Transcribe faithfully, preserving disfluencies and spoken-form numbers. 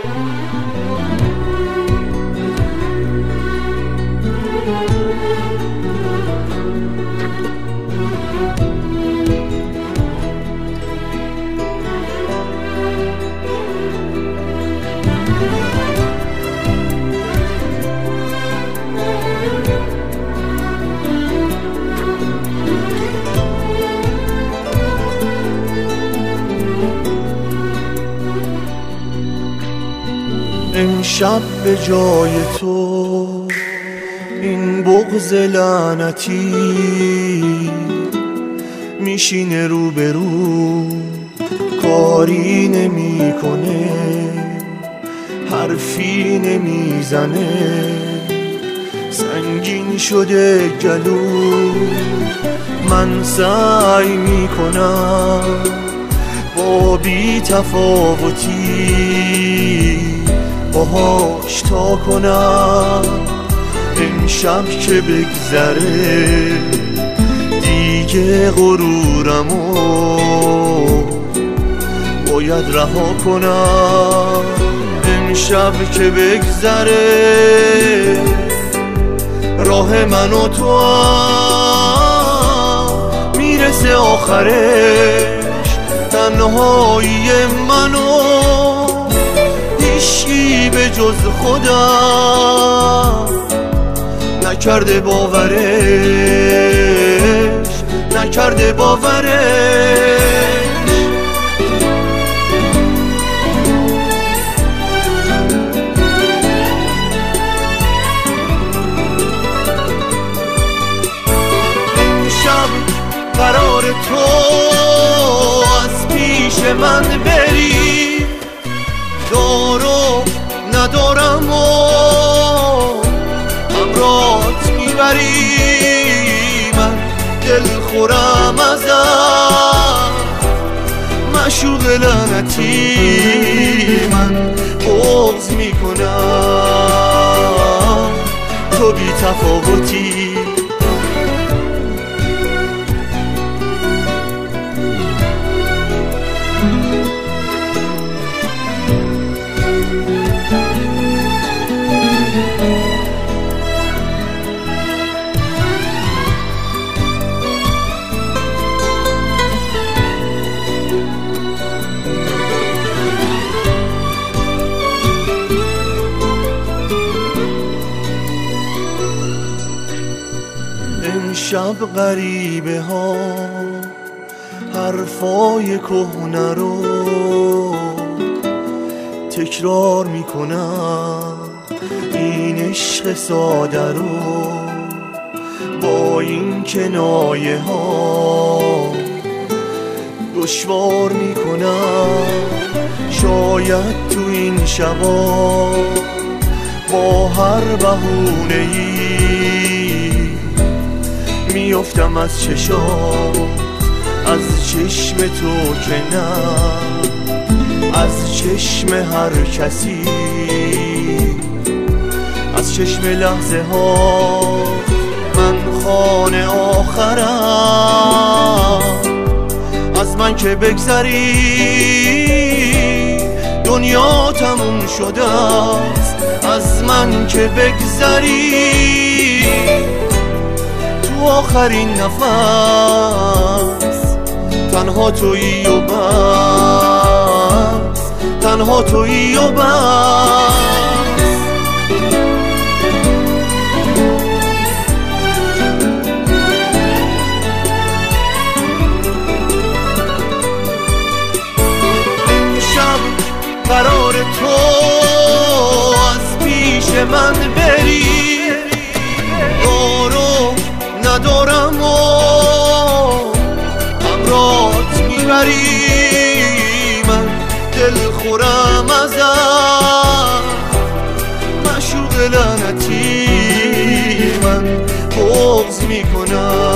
امشب به جای تو این بغض لعنتی میشینه رو به رو، کاری نمیکنه، حرفی نمیزنه، سنگین شده گلو. من سعی میکنم با بی تفاوتی باهاش تا کنم. امشب که بگذره دیگه غرورمو باید رها کنم. امشب که بگذره راه من و تو میرسه آخرش، تنهایی منو هیچکی به جز خودم نکرده باورش، نکرده باورش. امشب قرار تو از پیش من بری، دارو ندارم و همراهت میبری. من دل خورم ازت معشوق لعنتی، من بغض میکنم تو بی تفاوتی. امشب غریبه ها حرفای کهنه رو تکرار میکنم، این عشق ساده رو با این کنایه ها دشوار میکنم. شاید تو این شبا با هر بهونه‌ای میافتم از چشات، از چشم تو که نه، از چشم هر کسی، از چشم لحظه ها. من خانه آخرم، از من که بگذری دنیا تموم شده است. از من که بگذری تو آخرین نفس تنها تویی و بس، تنها تویی و بس. امشب قرار تو از پیش من بری، دارو ندارم و همراهت میبری. من دل خورم ازت معشوق لعنتی، من بغض میکنم